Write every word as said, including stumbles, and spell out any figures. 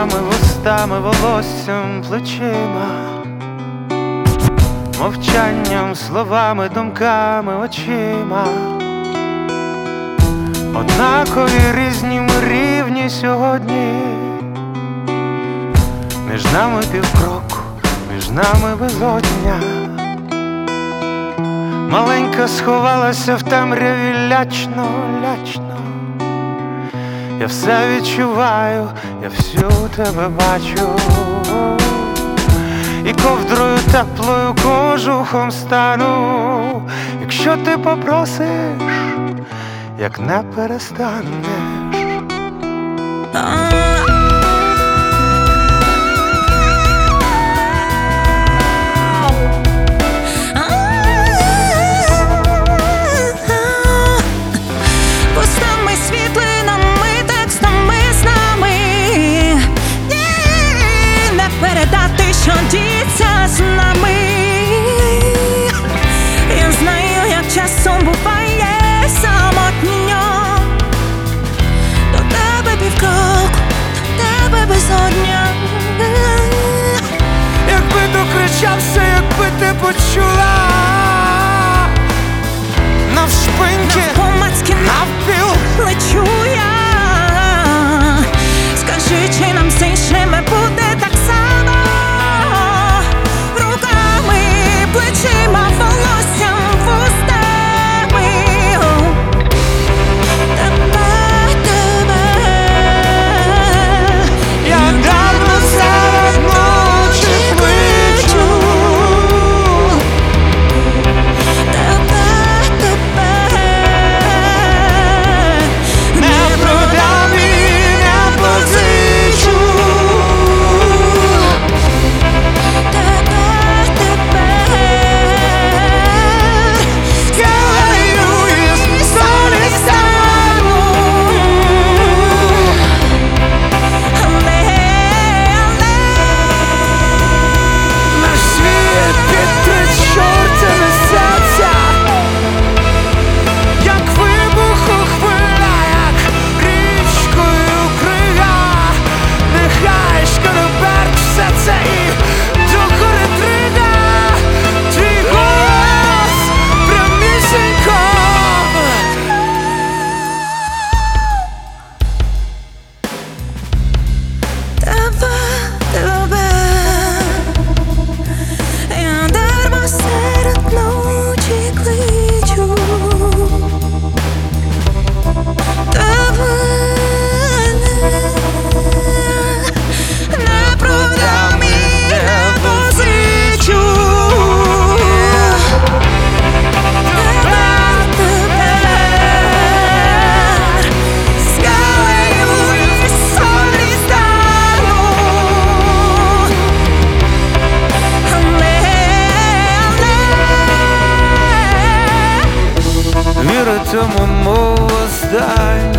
губами, вустами, волоссям, плечима, мовчанням, словами, думками, очима. Однакові різні ми рівні сьогодні. Між нами півкроку, між нами безодня. Маленька сховалася в темряві лячно, лячно. Я все відчуваю, я всю тебе бачу. І ковдрою теплою кожухом стану, якщо ти попросиш, як не перестанеш. Пустими світлинами, текстами з нами не передати, що діється з нами. Я знаю, як часом буває самотньо. До тебе півкроку, до тебе безодня. Якби докричався, якби ти почула, навшпиньки, Навпомацьки навпіл лечу я. Скажи, чи нам з іншими буде так само? Руками, плечима, волоссям, вустами. Тебе, тебе. я дармо серед ночі кличу. Тебе, тебе. Не продам і не позичу. Тебе, тебе. Скелею із солі стану. Але, але. Наш світ під три чорти несеться, як вибух у хвиля, як річкою крига. Нехай шкарберть все це і докори трига. Твій голос прямісінько. Тебе, тебе. Я дарма серед ночі кличу. Тебе не продам і не позичу. Тепер, тепер скалею із солі стану. Але, але. Віритиму, мов останнє.